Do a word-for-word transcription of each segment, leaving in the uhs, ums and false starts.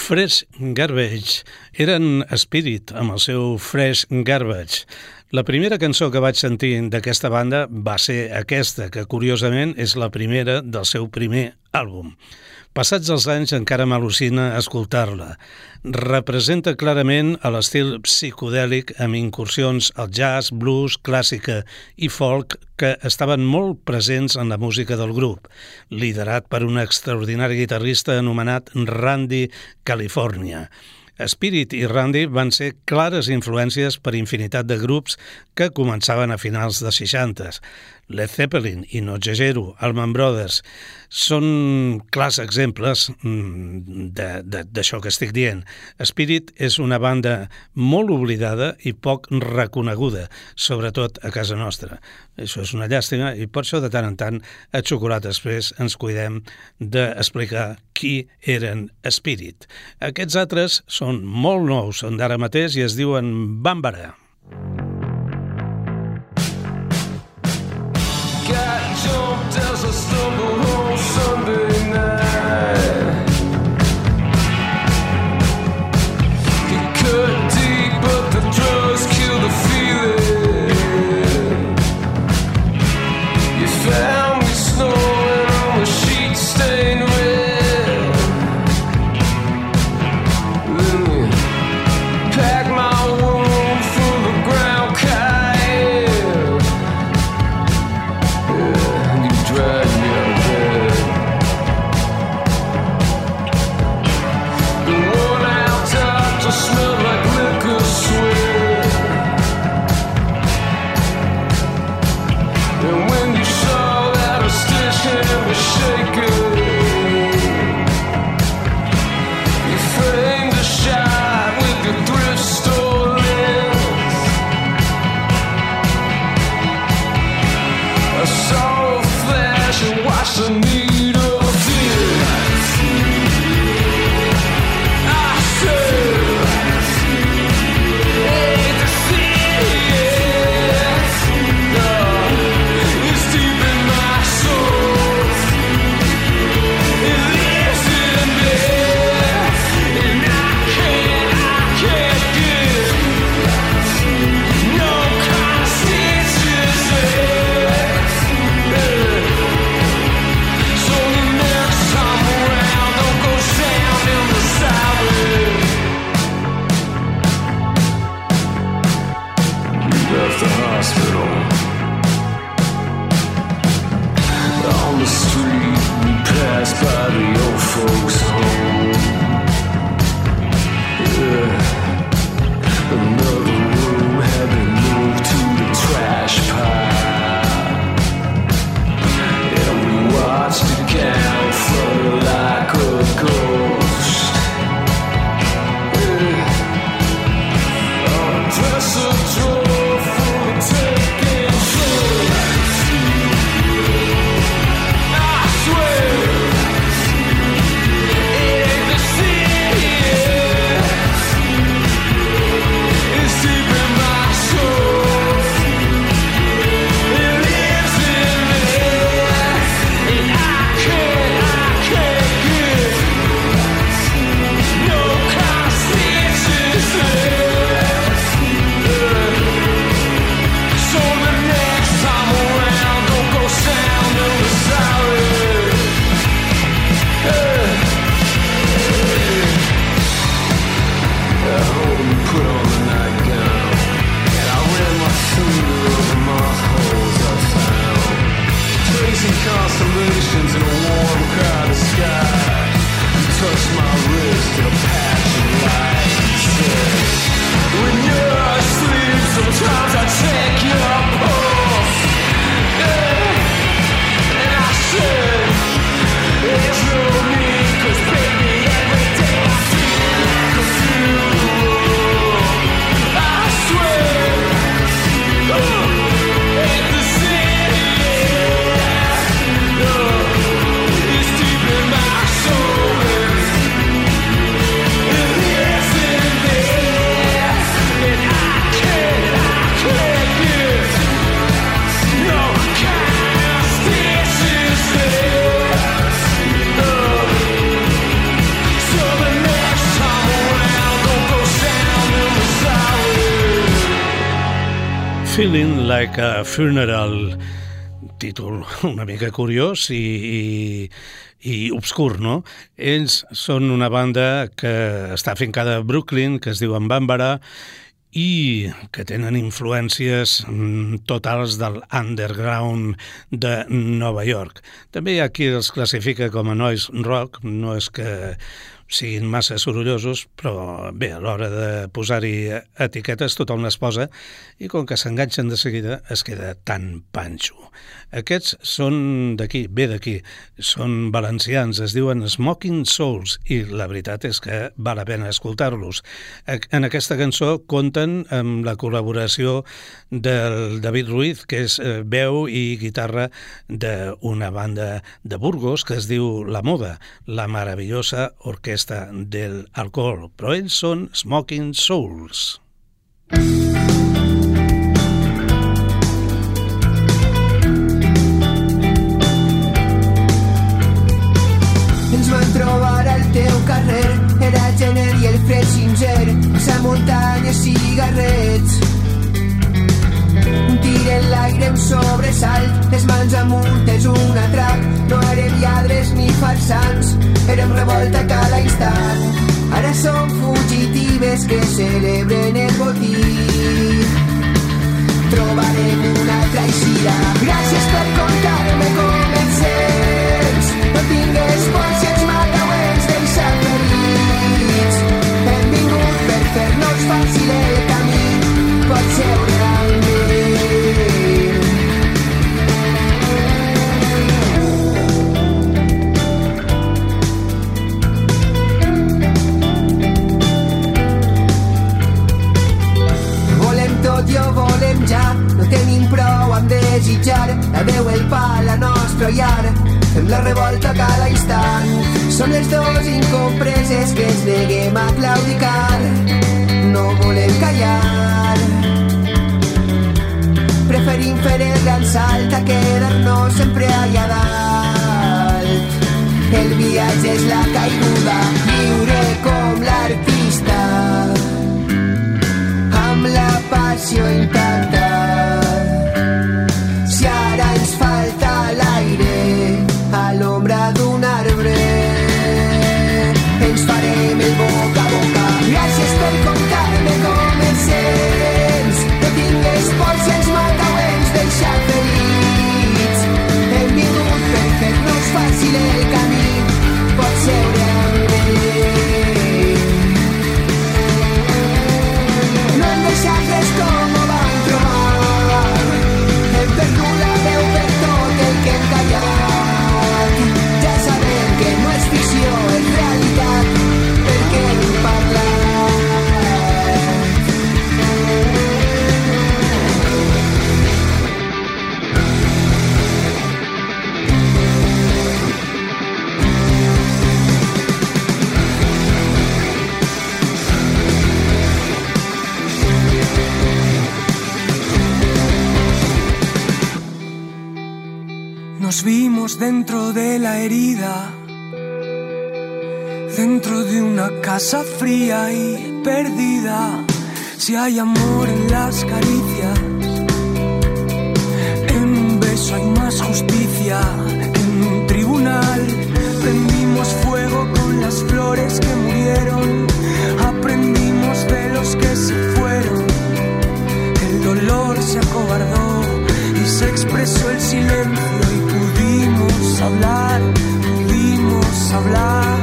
Fresh Garbage eren Spirit amb el seu Fresh Garbage. La primera cançó que vaig sentir d'aquesta banda va ser aquesta, que curiosament és la primera del seu primer àlbum. Passats els anys encara m'al·lucina escoltar-la. Representa clarament l'estil psicodèlic amb incursions al jazz, blues, clàssica i folk que estaven molt presents en la música del grup, liderat per un extraordinari guitarrista anomenat Randy California. Spirit i Randy van ser clares influències per infinitat de grups que començaven a finals de seixanta. Led Zeppelin i no exagero, Allman Brothers, són clars exemples d'això que estic dient. Spirit és una banda molt oblidada i poc reconeguda, sobretot a casa nostra. Això és una llàstima i per això de tant en tant a Xocolata Express ens cuidem d'explicar qui eren Spirit. Aquests altres són molt nous, són d'ara mateix i es diuen Bambara. Got jumped as I stumbled home Sunday night. You cut deep, but the drugs kill the feeling. You found me snoring on the sheet stained red. Then you packed my wound from the ground cayenne. Drag me out of bed. The worn out doctor smelled like liquor sweat. And when you saw that a stitch hand was shaking, you framed a shot with your thrift store lens. I saw and watch the needle dip. I said, hey, to see it. No, it's deep in my soul. It lives in there, and I can't, I can't get no kind of stitches there. Feeling Like a Funeral, títol una mica curiós i, i, i obscur, no? Ells són una banda que està afincada a Brooklyn, que es diuen Bambara, i que tenen influències totals del underground de Nova York. També hi ha qui els classifica com a noise rock, no és que siguin massa sorollosos, però bé, a l'hora de posar-hi etiquetes tothom les posa i com que s'enganxen de seguida es queda tan panxo. Aquests són d'aquí, bé d'aquí, són valencians, es diuen Smoking Souls i la veritat és que val la pena escoltar-los. En aquesta cançó compten amb la col·laboració del David Ruiz, que és veu i guitarra d'una banda de Burgos que es diu La Moda, la meravellosa orquestra del alcohol, però ells són Smoking Souls. Ens van trobar al teu carrer, era gener i el fred sincer, sa muntanya i cigarrets. Un tir en l'aire, un sobresalt, les mans amunt és un atrac. No érem lladres ni farsants, érem revolta a cada instant. Ara som fugitives que celebren el botí. Trobarem una altra eixida. Gràcies per contar-me com ens sents. No tingues por si ens matau, ens deixa ferits. Hem vingut per fer-nos fàcil el camí, pot seure amb mi. Tot i ho volem ja, no tenim prou amb desitjar. La veu, el pa, la nostra llar, fem la revolta cada instant. Som les dos incompreses que ens neguem a claudicar. No volem callar, preferim fer el gran salt a quedar-nos sempre allà dalt. El viatge és la caiguda, viure com l'artista, amb la passió intacta. Si ara ens falta l'aire a l'ombra d'un arbre, ens farem el boca a boca. Gràcies per contar-me com ens sents. No tingues por si ens matau, ens deixa ferits. Hem vingut per fer-nos fàcil el camí, pot seure amb mi. Res com ho vam trobar, hem perdut la veu per tot el que hem callat. Ja sabem que no és ficció, és realitat, perquè hem parlat. Nos vimos dentro de la herida, dentro de una casa fría y perdida. Si hay amor en las caricias, en un beso hay más justicia que en un tribunal. Prendimos fuego con las flores que murieron, aprendimos de los que se fueron. El dolor se acobardó y se expresó el silencio y pudimos hablar, pudimos hablar.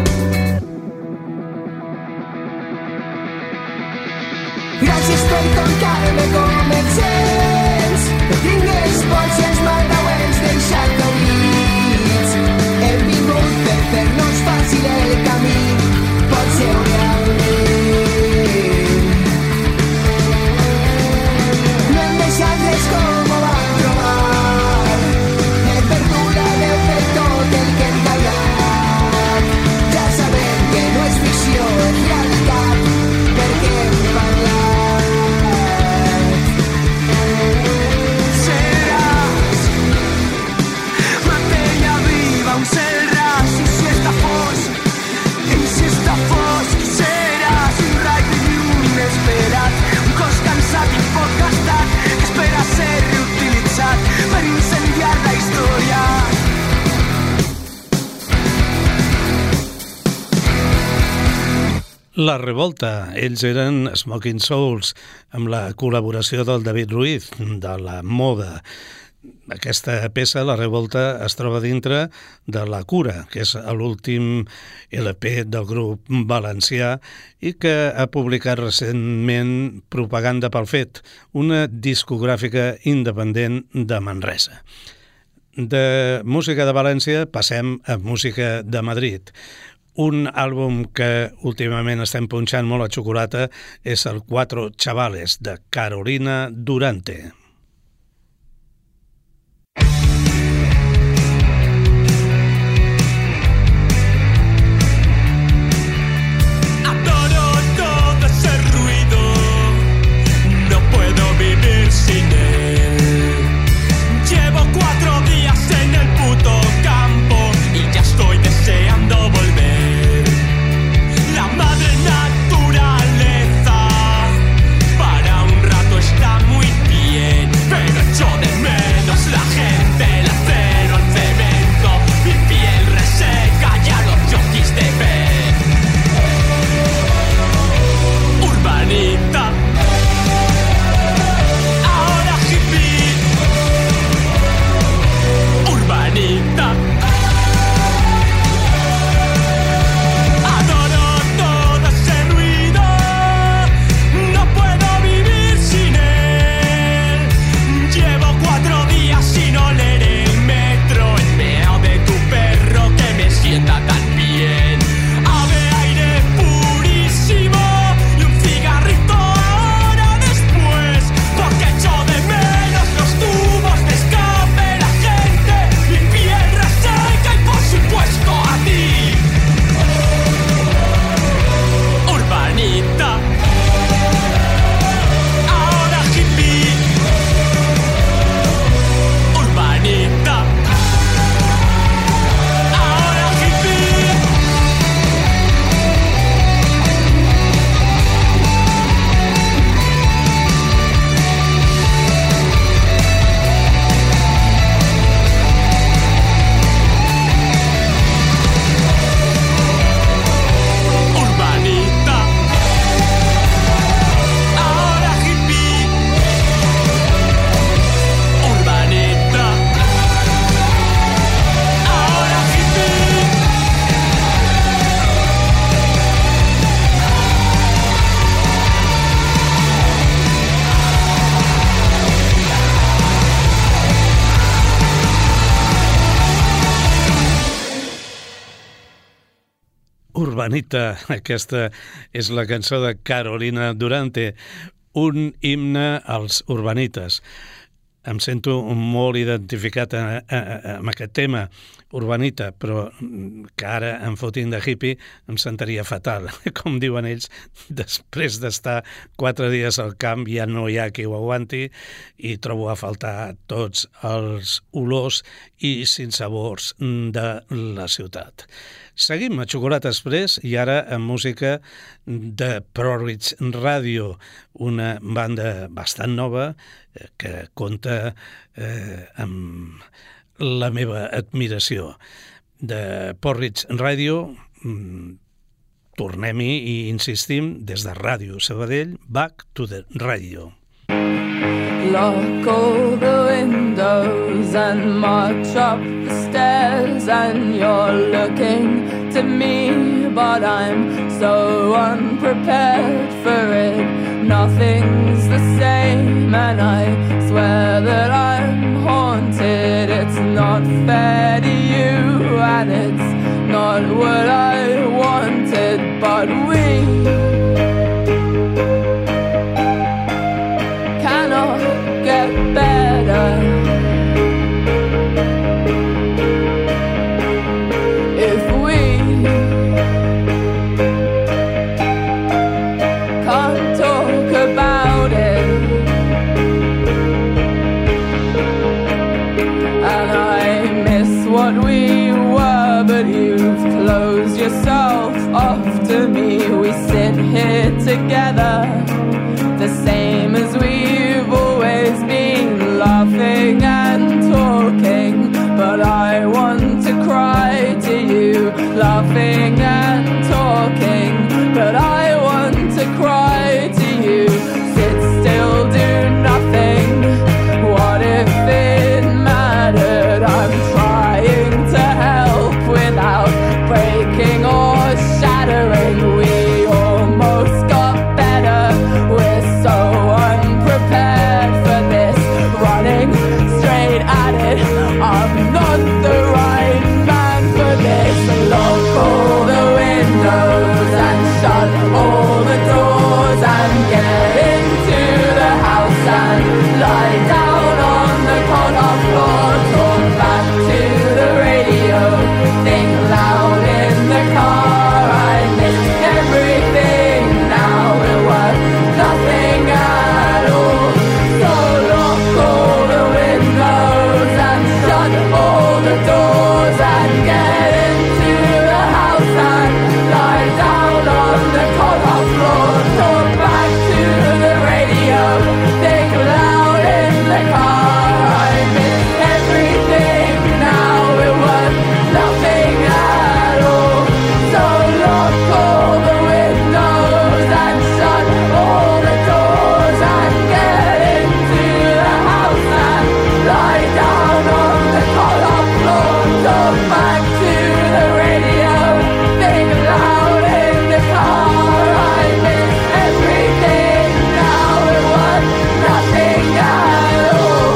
Gràcies per contar-me com ens sents. No tingues por si ens matau, ens deixa ferits. Hem vingut per fer-nos fàcil el camí, pot seure amb mi. No hem deixat res com ho vam trobar, hem perdut la veu per tot el que hem callat. Ja sabem que no és ficció, és realitat, perquè hem parlat. La Revolta, ells eren Smoking Souls, amb la col·laboració del David Ruiz, de La Moda. Aquesta peça, La Revolta, es troba dintre de La Cura, que és l'últim L P del grup valencià i que ha publicat recentment Propaganda pel Fet, una discogràfica independent de Manresa. De música de València passem a música de Madrid. Un àlbum que últimament estem punxant molt a xocolata és el Cuatro Chavales, de Carolina Durante. Adoro todo ese ruido, no puedo vivir sin él. Llevo cuatro días en el puto campo y ya estoy deseando volver. La madre naturaleza para un rato está muy bien, pero echo de menos la gente, el acero, el cemento, mi piel reseca y a los jockeys de ver. Urbanita, ahora hippie. Urbanita, Urbanita, aquesta és la cançó de Carolina Durante, un himne als urbanites. Em sento molt identificat a, a, a, amb aquest tema, urbanita, però que ara em fotin de hippie em sentaria fatal. Com diuen ells, després d'estar quatre dies al camp ja no hi ha qui ho aguanti i trobo a faltar tots els olors i sinsabors de la ciutat. Seguim a Xocolata Express i ara amb música de Porridge Radio, una banda bastant nova que compta eh, amb la meva admiració. De Porridge Radio mm, tornem-hi i insistim des de Ràdio Sabadell, Back to the Radio. Lock all the windows and march up the stairs, and you're looking to me, but I'm so unprepared for it. Nothing's the same, and I swear that I'm haunted. It's not fair to you, and it's not what I wanted, but we cannot get better if we can't talk about it. And I miss what we were, but you've closed yourself off to me. We sit here together, the same as we've always been, laughing and talking, but I want to cry to you, laughing and talking, but I straight at it. I'm not the right man for this. Lock all the windows and shut all the doors and get into the house and lie down on the corner floor. Talk back to the radio, think loud in the car. I miss everything now, it was nothing at all. So lock all the windows and shut all the doors and get into the house and lie down on the corner floor. Talk back to the radio, think loud in the car. I miss everything now, it was nothing at all. So lock all the windows and shut all the doors and get into the house and lie down on the corner floor. Talk back to the radio, think loud in the car. I miss everything now, it was nothing at all.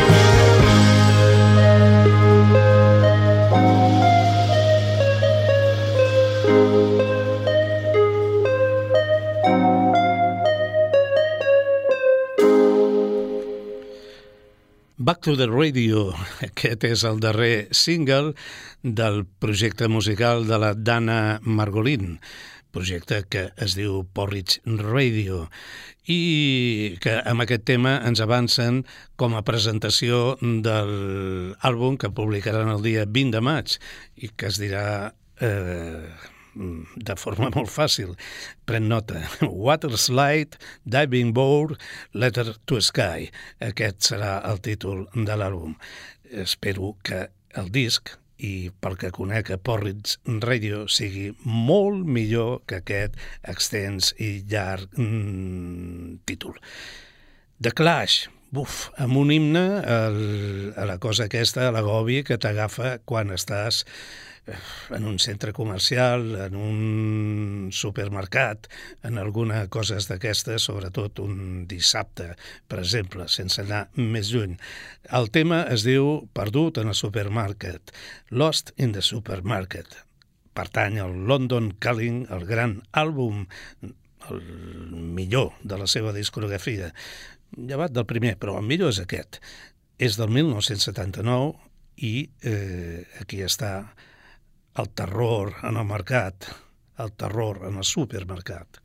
Back to the Radio, aquest és el darrer single del projecte musical de la Dana Margolin, projecte que es diu Porridge Radio, i que amb aquest tema ens avancen com a presentació de l'àlbum que publicaran el dia vint de maig i que es dirà eh, de forma molt fàcil. Pren nota. Water Slide, Diving Board, Letter to Sky. Aquest serà el títol de l'àlbum. Espero que el disc, i pel que conec a Porridge Radio, sigui molt millor que aquest extens i llarg mm, títol. The Clash, buf, amb un himne el, a la cosa aquesta, a l'agobi que t'agafa quan estàs en un centre comercial, en un supermercat, en alguna cosa d'aquestes, sobretot un dissabte, per exemple, sense anar més lluny. El tema es diu Perdut en el supermarket, Lost in the Supermarket. Pertany al London Calling, el gran àlbum, el millor de la seva discografia, llevat del primer, però el millor és aquest. És del mil nou-cents setanta-nou i eh, aquí està el terror en el mercat, el terror en el supermercat.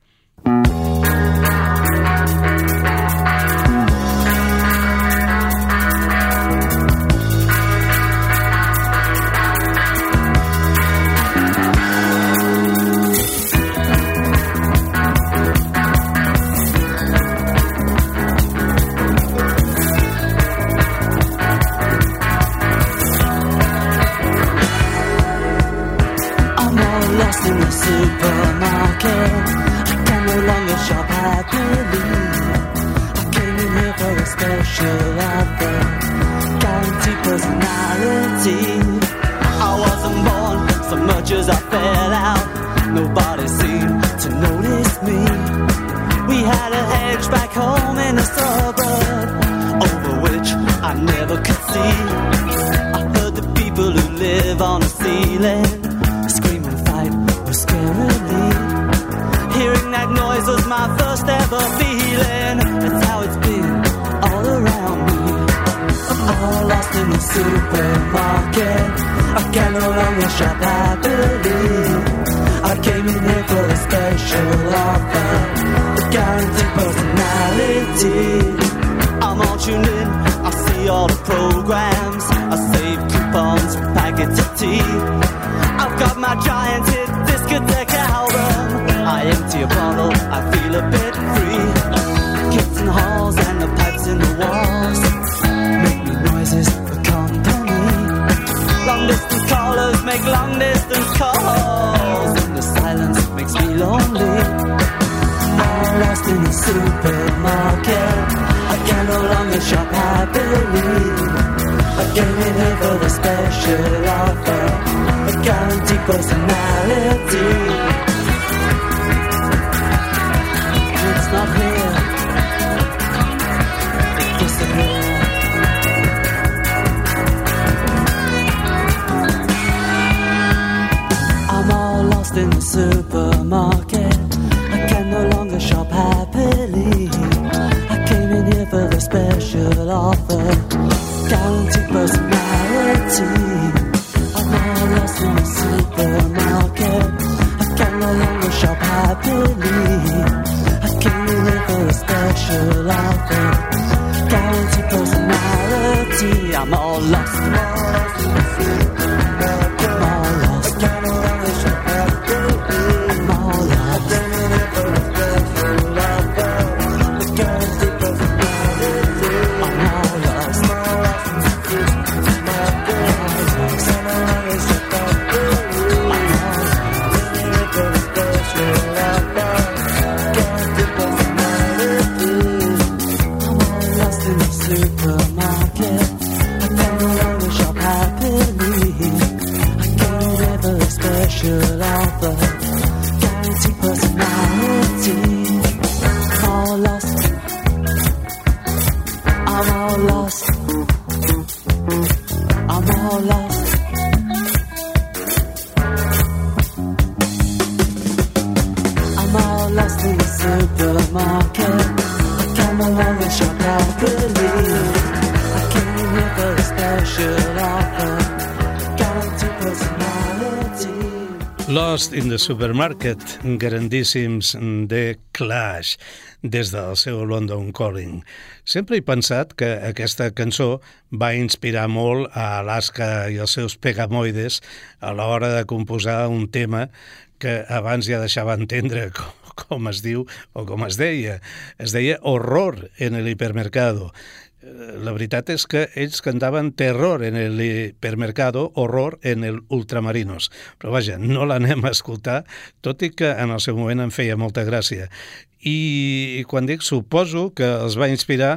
In the supermarket, I can no longer shop happily. I came in here for a special offer, guaranteed personality. I wasn't born so much as I fell out. Nobody seemed to notice me. We had a hedge back home in the suburb, over which I never could see. I heard the people who live on the ceiling scream and fight scarily. Hearing that noise was my first ever feeling. That's how it's been all around me. I'm lost in the supermarket, I can no longer shop happily. I came in here for a special offer, a guaranteed personality. I'm all tuned in, I see all the programs, I save coupons for packets of tea. I've got my giant hit discotheque album, I empty a bottle, I feel a bit free. Kids in halls and the pipes in the walls make me noises for company. Long distance callers make long distance calls, and the silence makes me lonely. I'm lost in the supermarket, I can no longer shop happily. I came in here for the special offer, a guaranteed personality. It's not here, it disappeared. the supermarket. I can no longer shop happily. I came in here for the special offer, guaranteed personality. I'm all lost in the supermarket. I can no longer shop happily. I came in here for a special offer, guaranteed personality. I'm all lost. I'm all lost in the supermarket. I'm all lost. I can no longer shop happily. I'm all lost. I came in here for a special offer, guaranteed personality. I'm all lost. I'm all lost in the supermarket. I'm all lost. I can no longer shop happily. I'm all lost. I came in here for a special offer, guaranteed personality. I'm all lost in the supermarket. I can no longer shop happily. I came here for a special offer, guaranteed personality. I'm all lost. I'm all lost. I'm all lost. I'm all lost in the supermarket. I can no longer shop happily. I came here for a special offer, guaranteed personality. Lost in the Supermarket, grandíssims The Clash, des del seu London Calling. Sempre he pensat que aquesta cançó va inspirar molt a Alaska i els seus Pegamoides a l'hora de composar un tema que abans ja deixava entendre com, com es diu o com es deia. Es deia Horror en el Hipermercado. La veritat és que ells cantaven Terror en el Hipermercado, Horror en el Ultramarinos. Però vaja, no l'anem a escoltar, tot i que en el seu moment em feia molta gràcia. I quan dic suposo que els va inspirar,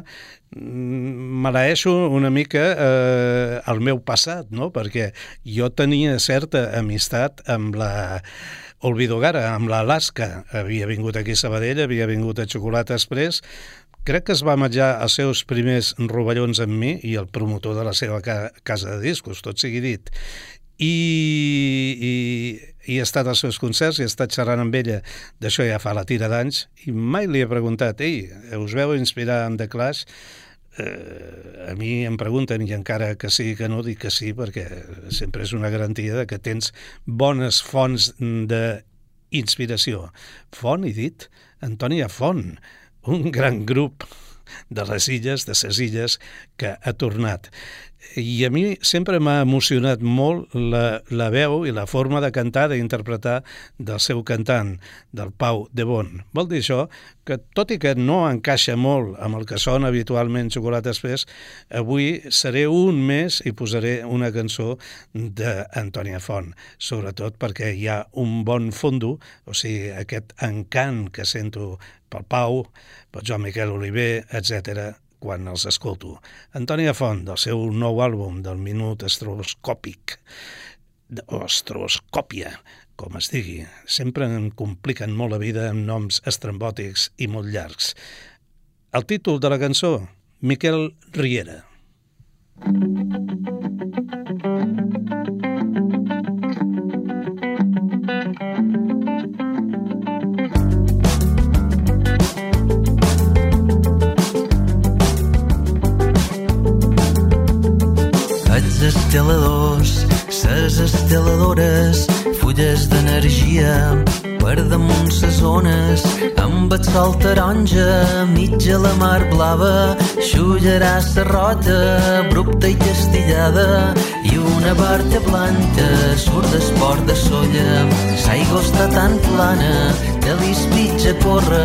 maleeixo una mica eh, el meu passat, no? Perquè jo tenia certa amistat amb la Olvido Gara, amb l'Alaska. Havia vingut aquí a Sabadell, havia vingut a Xocolata Express. Crec que es va menjar els seus primers rovellons amb mi i el promotor de la seva ca casa de discos, tot sigui dit. I, i, i he estat als seus concerts i he estat xerrant amb ella d'això ja fa la tira d'anys i mai li he preguntat, ei, us veu inspirar en The Clash? Eh, a mi em pregunten i encara que sí que no, dic que sí, perquè sempre és una garantia de que tens bones fonts d'inspiració. Font, he dit? Antònia Font, un gran grup de les illes, de ses illes, que ha tornat. I a mi sempre m'ha emocionat molt la, la veu i la forma de cantar, d'interpretar del seu cantant, del Pau de Bon. Vol dir això que, tot i que no encaixa molt amb el que sona habitualment Xocolata Express, avui seré un més i posaré una cançó d'Antònia Font, sobretot perquè hi ha un bon fondo, o sigui, aquest encant que sento pel Pau, pel Joan Miquel Oliver, etcètera, quan els escolto. Antònia Font, del seu nou àlbum, del Minut Estroboscòpic, o Estroboscòpia, com es digui. Sempre em compliquen molt la vida amb noms estrambòtics i molt llargs. El títol de la cançó, Miquel Riera. Esteladors, ses esteladores, fulles d'energia per damunt ses zones, amb el sol taronja, mitja la mar blava, xullarà sa rota, abrupta i castillada, i una barca blanca surt d'esport de solla, s'aigua està tan plana que l'ispitja corre.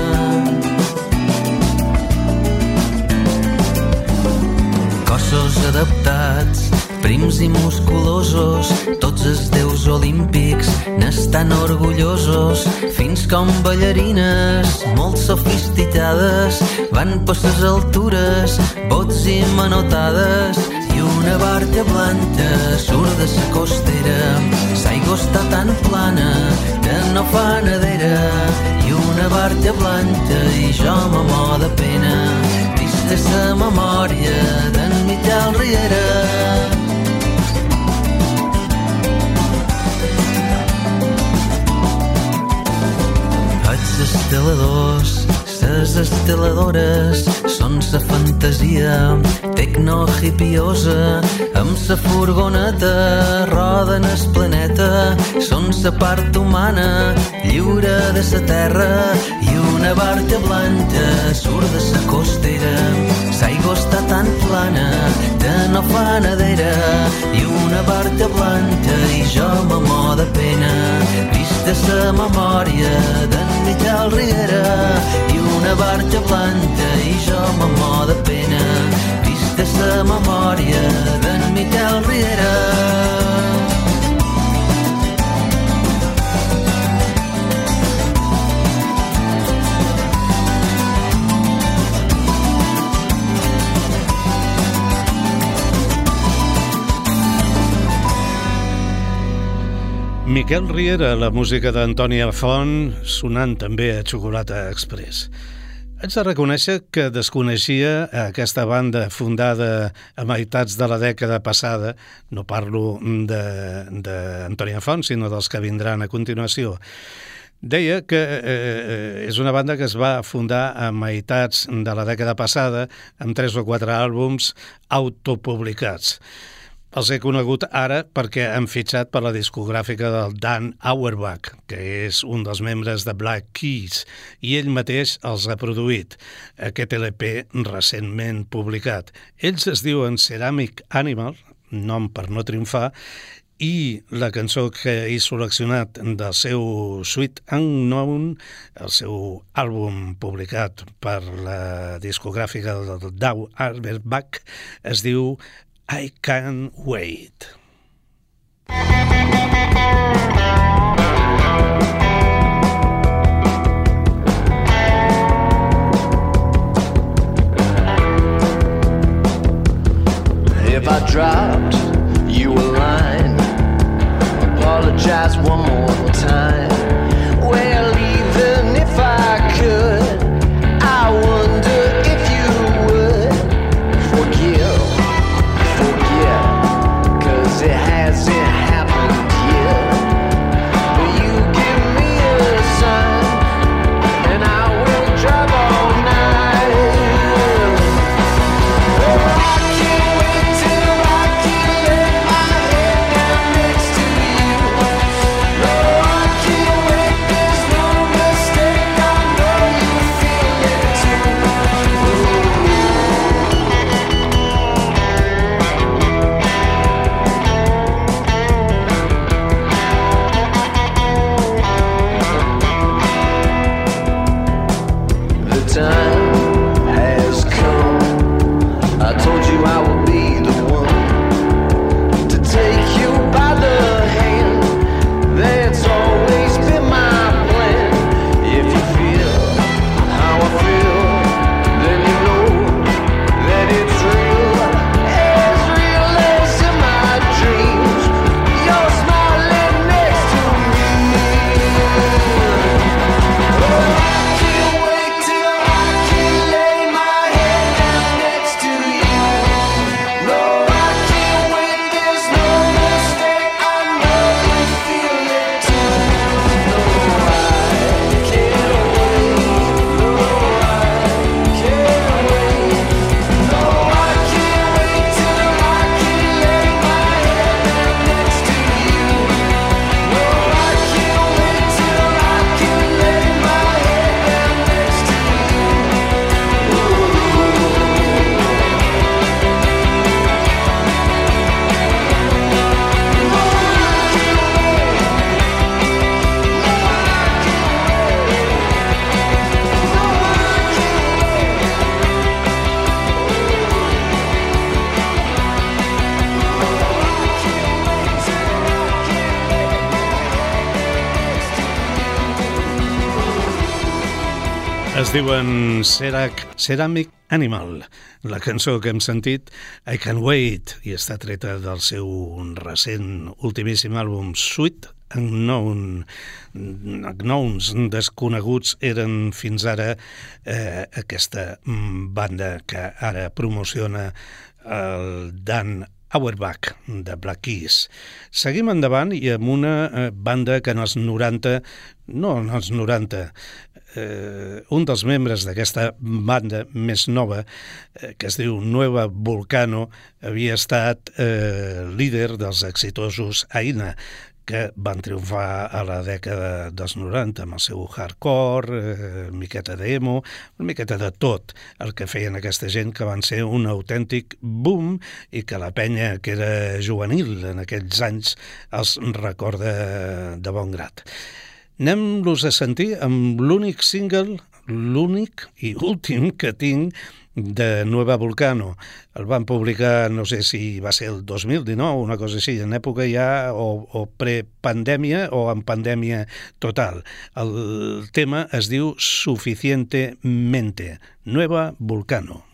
Cossos adaptats, prims i musculosos, tots els déus olímpics n'estan orgullosos, fins com ballarines molt sofisticades van per ses altures, bots i manotades, i una barca blanca surt de sa costera, s'aigua està tan plana que no fa nedera, i una barca blanca i jo m'amor de pena, trista sa memòria d'en Miquel Riera. ventiladores són sa fantasia tecno-hipiosa, amb sa furgoneta roden el planeta, són sa part humana lliure de sa terra, i una barca blanca surt de sa costera, s'aigua està tan plana que no fa nedera, i una barca blanca i jo me mor de pena, vista sa memòria d'en Miquel Riera, i una barca blanca i jo me mor de pena, vista sa memòria d'en Miquel Riera. Miquel Riera, la música d'Antònia Font, sonant també a Xocolata Express. Haig de reconèixer que desconeixia aquesta banda fundada a meitats de la dècada passada, no parlo d'Antònia Font, sinó dels que vindran a continuació. Deia que eh, és una banda que es va fundar a meitats de la dècada passada amb tres o quatre àlbums autopublicats. Els he conegut ara perquè han fitxat per la discogràfica del Dan Auerbach, que és un dels membres de Black Keys, i ell mateix els ha produït aquest L P recentment publicat. Ells es diuen Ceramic Animal, nom per no triomfar, i la cançó que he seleccionat del seu Sweet Unknown, el seu àlbum publicat per la discogràfica del Dan Auerbach, es diu I Can't Wait. If I dropped you a line, apologize one more time. Well, even if I could, I wonder if you would forgive. It hasn't happened yet, but you give me a sign, and I will drive all night. Oh, I can't wait till I can lay my head down next to you. No, I can't wait, there's no mistake, I know you feel it too. Time has come. I told you I would be the one to take you by the hand. That's always been my plan. If you feel how I feel, then you know that it's real, as real as in my dreams. You're smiling next to me. Oh, I can't wait till I can lay my head down next to you. No, I can't wait, there's no mistake, I know you feel it too. No, I can't wait. No, I can't wait. No, I can't wait till I can lay my head down next to you. No, I can't wait till I can lay my head down next to you. Es diuen Cerac, Ceramic Animal. La cançó que hem sentit, I Can't Wait, i està treta del seu recent, ultimíssim àlbum Sweet Unknown. Unknowns, desconeguts, eren fins ara eh, aquesta banda que ara promociona el Dan Auerbach, de Black Keys. Seguim endavant i amb una eh, banda que en els noranta, no en els noranta, eh, un dels membres d'aquesta banda més nova, eh, que es diu Nueva Vulcano, havia estat eh, líder dels exitosos Aina, que van triomfar a la dècada dels noranta amb el seu hardcore, eh, miqueta d'emo, una miqueta de tot el que feien aquesta gent, que van ser un autèntic boom i que la penya que era juvenil en aquells anys els recorda de bon grat. Anem-los a sentir amb l'únic single, l'únic i últim que tinc de Nueva Vulcano. El van publicar, no sé si va ser el dos mil dinou, una cosa així, en època ja o, o prepandèmia o en pandèmia total. El tema es diu Suficientemente, Nueva Vulcano.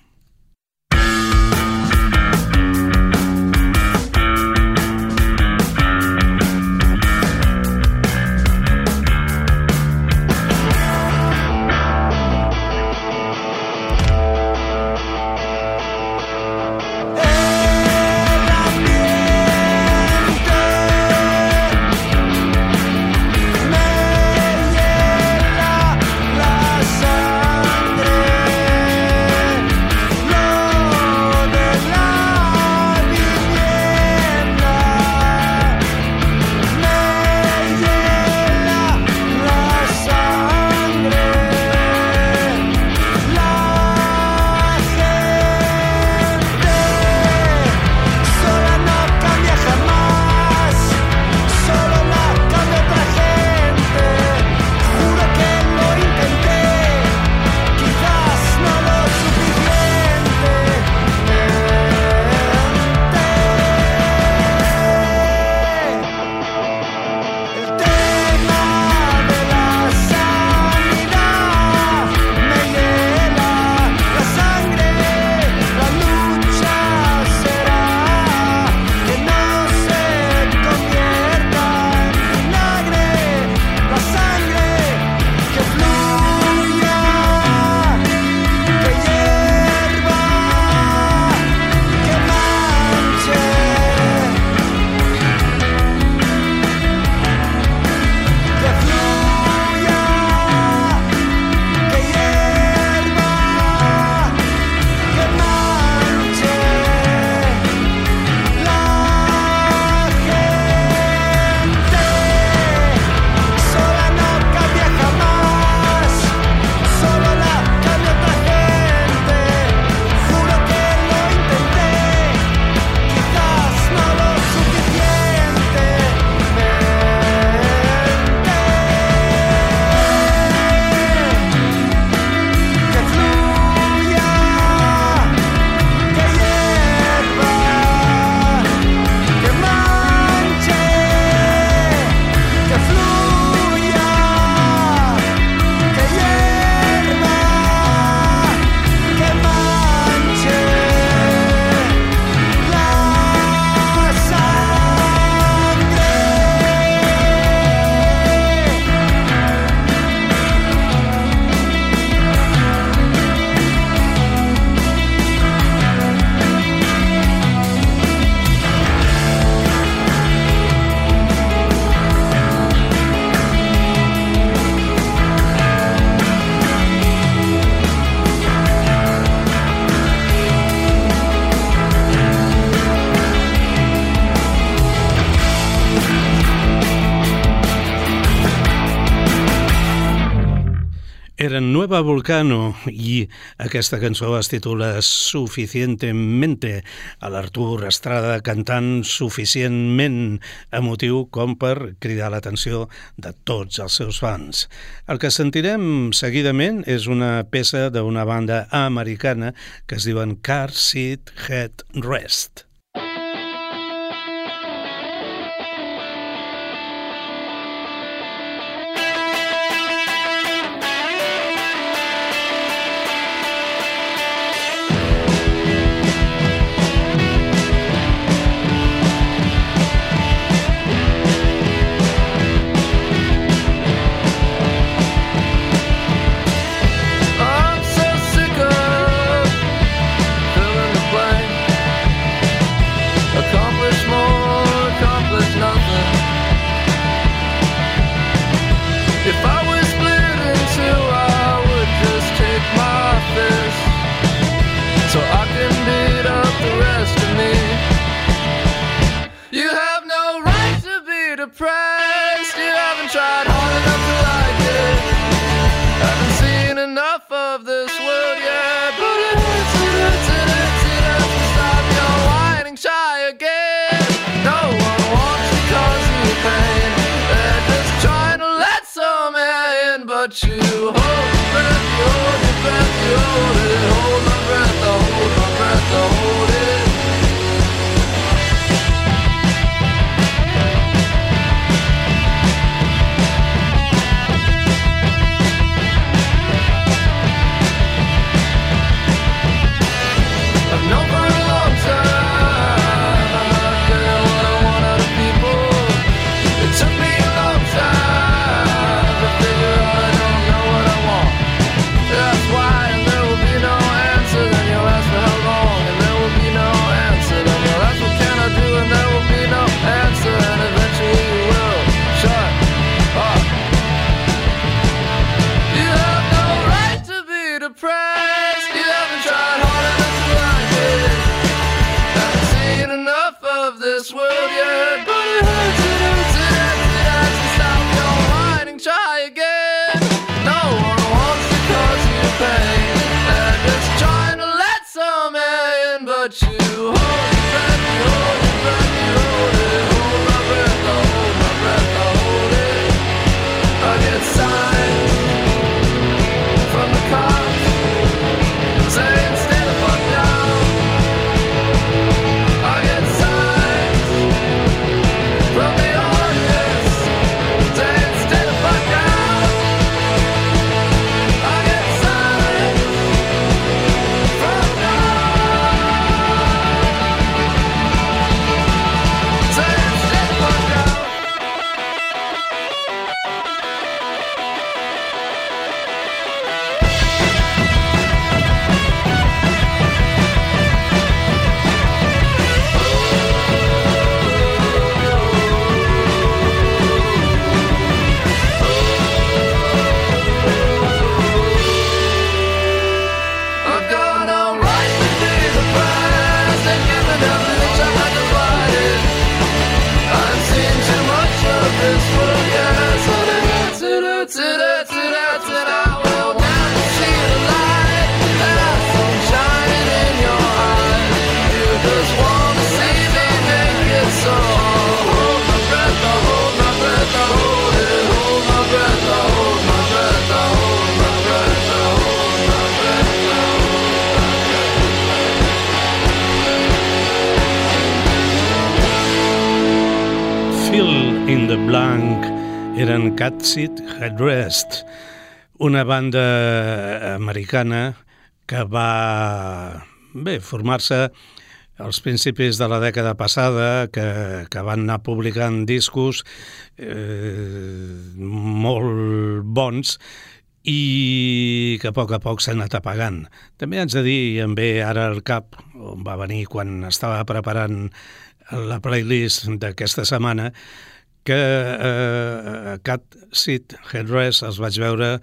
Eren Nueva Vulcano i aquesta cançó es titula Suficientemente, a l'Artur Estrada cantant suficientment emotiu com per cridar l'atenció de tots els seus fans. El que sentirem seguidament és una peça d'una banda americana que es diuen Car Seat Head Rest. I'm so sick of filling the blank. but you hold your breath, you hold your breath, you hold it. Hold my breath, I hold my breath, I hold it. I've known for a long time I get what I want out of people. It took me a long time to figure out I don't know what I want. That's why, and there will be no answer. Then you'll ask me how long, and there will be no answer. Then you'll ask what can I do, and there will be no answer. And eventually you will shut up. You have no right to be depressed. You haven't tried hard enough to like it. Haven't seen enough of this world yet. But it hurts, it hurts, it hurts, it hurts to stop your whining. Try again. No one wants to cause you pain. They're just trying to let some in. But you hold your breath, you hold your breath, you hold it. Hold my breath, I hold my breath, I hold it. I get signs from the cops saying stand the fuck down. I get signs from the audience saying stand the fuck down. I get signs from God saying stand the fuck down. I've got a right to be depressed and given everything I had to fight it. I've seen too much of this world, yes. And it hurts, it hurts, it hurts, it hurts, and I will never see the light. There's sunshine in your eyes. You just want to see me naked, so hold my breath, I hold my breath, I hold it. Hold my breath, I hold my breath, I hold my breath, I hold my breath, I hold my breath. Fill in the Blank eren Cat Seat Headrest, una banda americana que va bé formar-se als principis de la dècada passada, que, que van anar publicant discos eh, molt bons i que a poc a poc s'ha anat apagant. També haig de dir, i em ve ara al cap, on va venir quan estava preparant la playlist d'aquesta setmana, que eh, Cat Seat Headrest els vaig veure,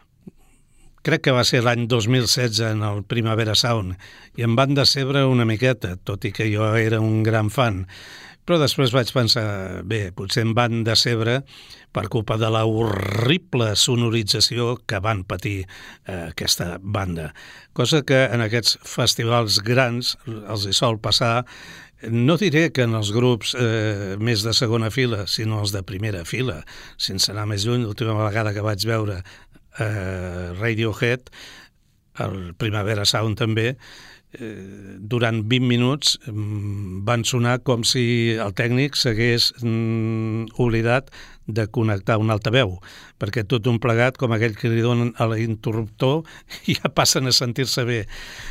crec que va ser l'any dos mil setze en el Primavera Sound, i em van decebre una miqueta, tot i que jo era un gran fan. Però després vaig pensar, bé, potser em van decebre per culpa de la horrible sonorització que van patir eh, aquesta banda. Cosa que en aquests festivals grans els hi sol passar, no diré que en els grups eh, més de segona fila, sinó els de primera fila. Sense anar més lluny, l'última vegada que vaig veure eh, Radiohead, el Primavera Sound també, eh, durant vint minuts mm, van sonar com si el tècnic s'hagués mm, oblidat de connectar un altaveu, perquè tot un plegat, com aquell que li donen a l'interruptor, ja passen a sentir-se bé.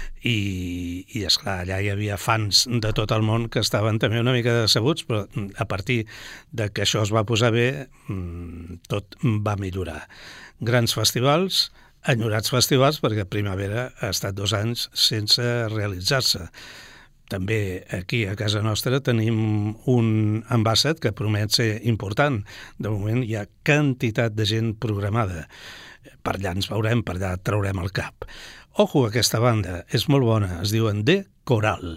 I, i esclar, allà hi havia fans de tot el món que estaven també una mica decebuts, però a partir de que això es va posar bé, tot va millorar. Grans festivals, enyorats festivals, perquè Primavera ha estat dos anys sense realitzar-se. També aquí a casa nostra tenim un Ambassador que promet ser important. De moment hi ha quantitat de gent programada. Per allà ens veurem, per allà traurem el cap. Ojo, aquesta banda és molt bona, es diuen The Coral.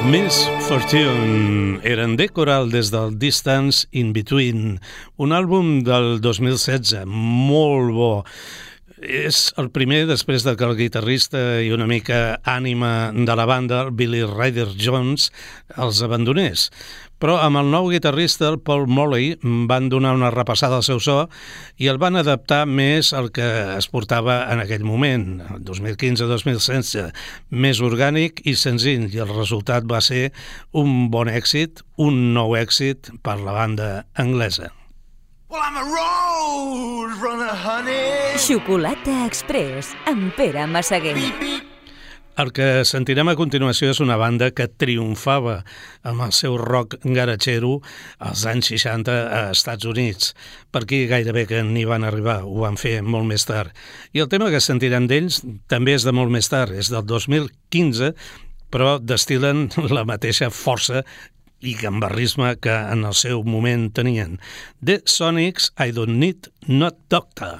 Miss Fortune eren de coral des del Distance in Between, un àlbum del dos mil setze, molt bo. És el primer després de que el guitarrista i una mica ànima de la banda, Billy Ryder Jones, els abandonés. Però amb el nou guitarrista, el Paul Morley, van donar una repassada al seu so i el van adaptar més al que es portava en aquell moment, dos mil quinze dos mil setze, més orgànic i senzill, i el resultat va ser un bon èxit, un nou èxit per la banda anglesa. Well, I'm a road runner, honey. Xocolata Express, amb Pere Massaguer. El que sentirem a continuació és una banda que triomfava amb el seu rock garatxero als anys seixanta a Estats Units. Per aquí gairebé que n'hi van arribar, ho van fer molt més tard. I el tema que sentirem d'ells també és de molt més tard, és del dos mil quinze, però destil·len la mateixa força i gambarrisme que en el seu moment tenien. The Sonics, I Don't Need No Doctor.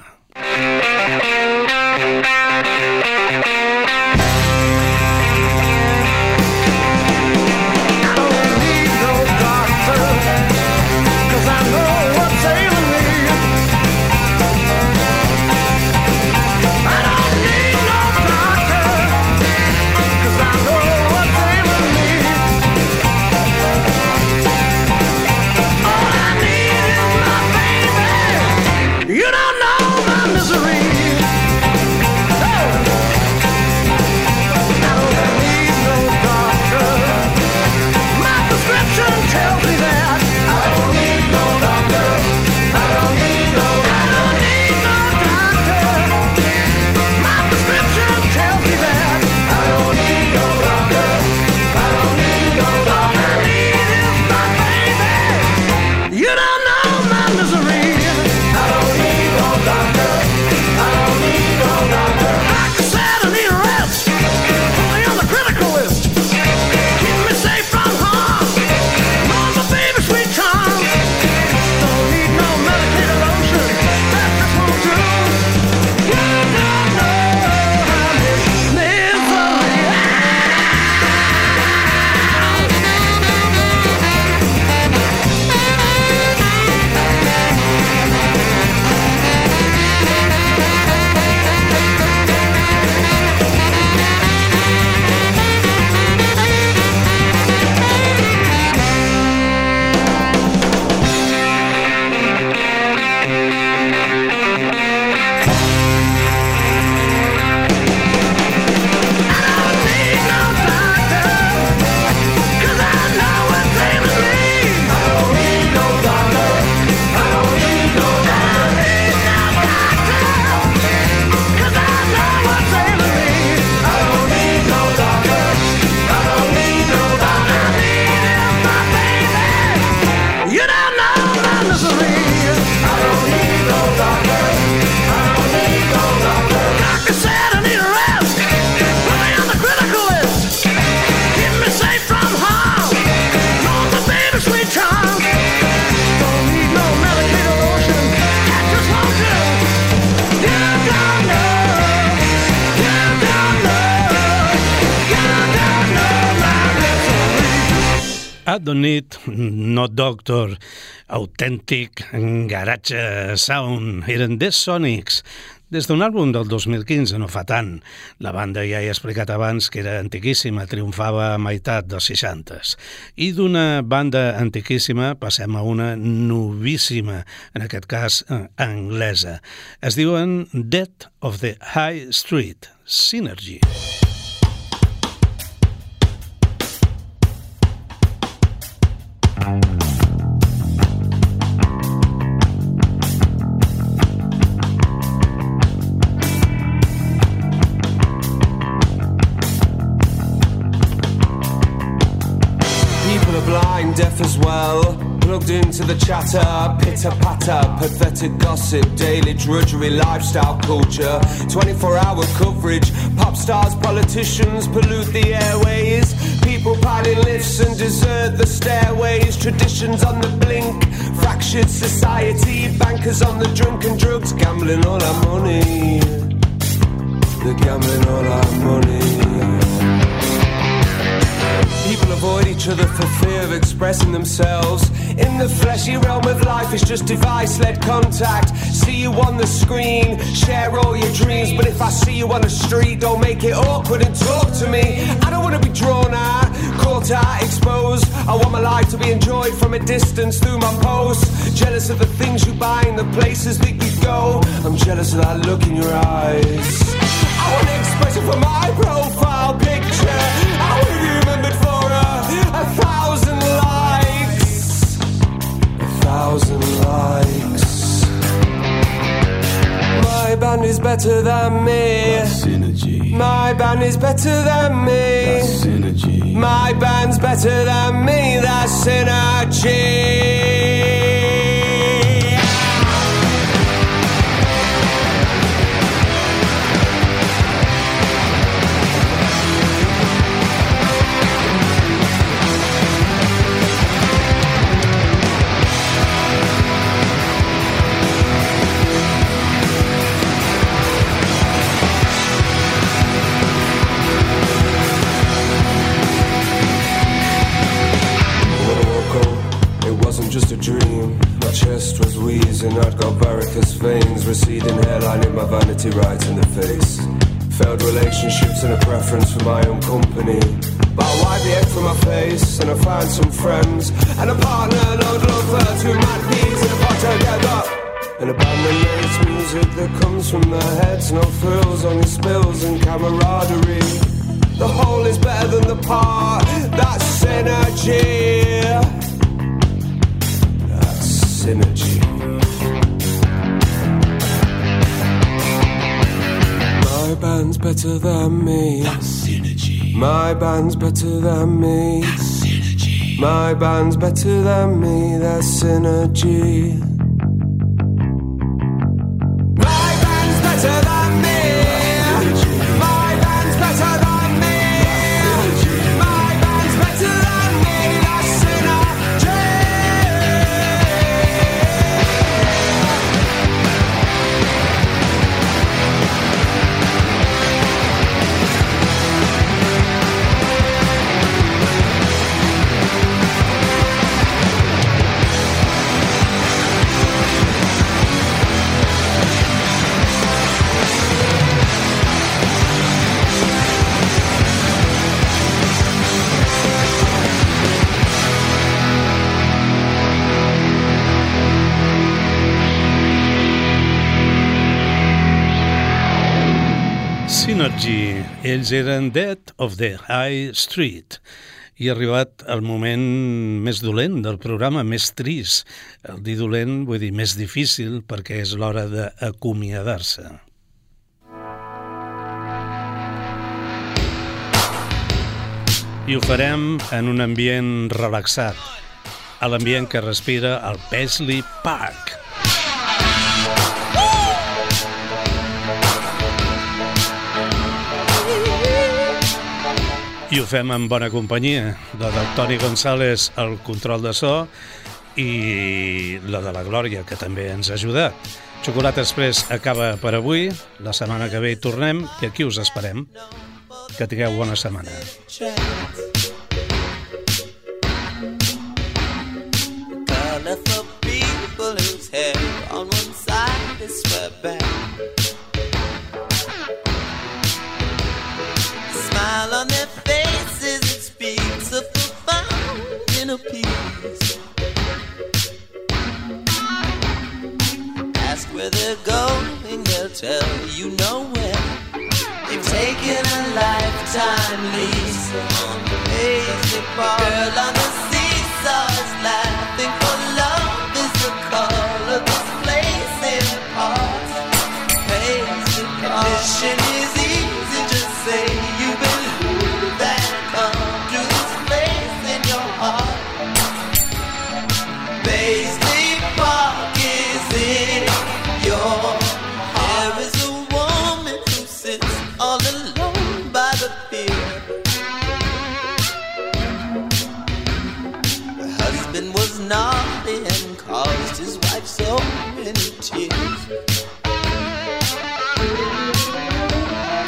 I Don't Need No Doctor, autèntic garatge sound, eren The Sonics, des d'un àlbum del dos mil quinze, no fa tant. La banda ja he explicat abans que era antiquíssima, triomfava a meitat dels seixantes. I d'una banda antiquíssima passem a una novíssima, en aquest cas eh, anglesa. Es diuen Death of the High Street, Synergy. Blind, deaf as well, plugged into the chatter, pitter-patter, pathetic gossip, daily drudgery, lifestyle culture, twenty-four hour coverage, pop stars, politicians pollute the airways, people piling lifts and desert the stairways, traditions on the blink, fractured society, bankers on the drunk and drugs, gambling all our money, they're gambling all our money. People avoid each other for fear of expressing themselves. In the fleshy realm of life, it's just device-led contact. See you on the screen, share all your dreams. But if I see you on the street, don't make it awkward and talk to me. I don't want to be drawn out, caught out, exposed. I want my life to be enjoyed from a distance through my posts. Jealous of the things you buy and the places that you go. I'm jealous of that look in your eyes. I want to express it for my profile picture. I want to be remembered for a, a thousand likes. A thousand likes. My band is better than me. That's synergy. My band is better than me. That's synergy. My band's better than me. That's synergy. Just a dream, my chest was wheezing, I'd got varicose veins, receding hairline in my vanity right in the face. Failed relationships and a preference for my own company. But I wiped the egg from my face and I found some friends and a partner, no love for two mad peas in a pot together. And a band that makes music that comes from their heads, no thrills, only spills and camaraderie. The whole is better than the part, that's synergy. Synergy. My band's better than me. That's synergy. My band's better than me. That's synergy. My band's better than me. That's synergy. My band's better than me. My band's better than me. My band's better than me. That's synergy. Synergy, ells eren Dead of the High Street i ha arribat el moment més dolent del programa, més trist. El dir dolent vull dir més difícil perquè és l'hora d'acomiadar-se. I ho farem en un ambient relaxat, a l'ambient que respira el Paisley Park. I ho fem en bona companyia, la del Toni González al control de so i la de la Glòria, que també ens ha ajudat. Xocolata Express acaba per avui, la setmana que ve hi tornem i aquí us esperem. Que tingueu bona setmana. Colorful people whose hair on one side is swept back. Smile on their faces, it speaks of profound inner peace. Ask where they're going, they'll tell you nowhere. You've taken a lifetime lease on the Paisley Park. Girl on the seesaw is laughing for love is the color this place imparts. Paisley Park. Mission is easy, just say you believe that. Come to this place in your heart. Paisley Park is in your heart. There is a woman who sits all alone by the pier. Her husband was naughty and caused his wife so many tears.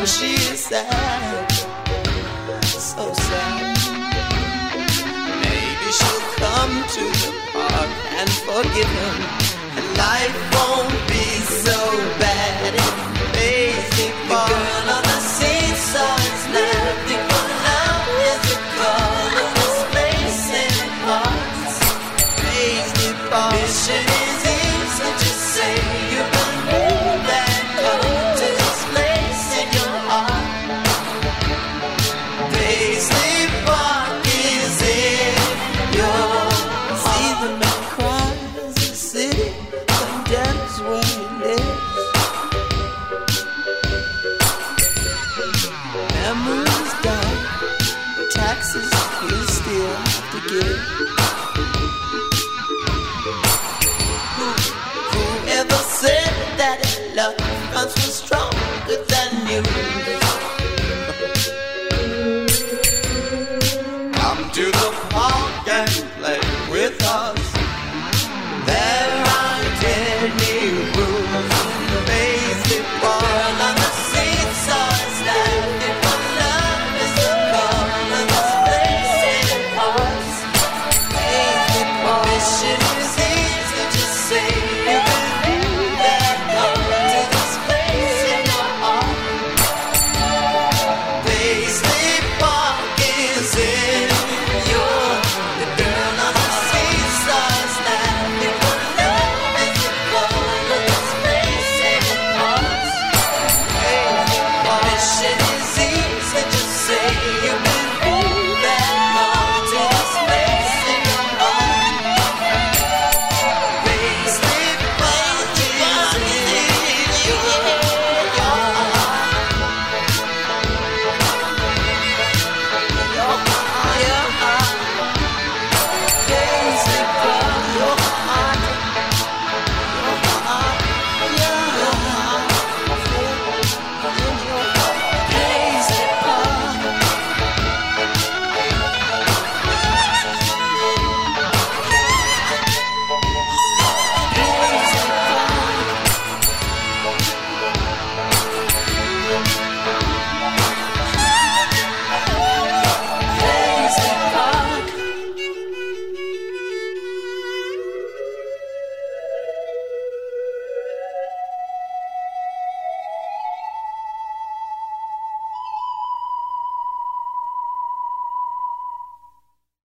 she is sad, so sad. Maybe she'll come to the park and forgive him, and life won't be so bad. It makes me fall. The girl on the seesaw is laughing, for how is the colorless place in parts? Makes me fall. Mission is easy to say, you believe that come to this place in your heart. Paisley Park is in your heart. See the man cry as the city condemns where he lives. Memories die, but taxes you still have to give. Who, whoever said that love runs so strong?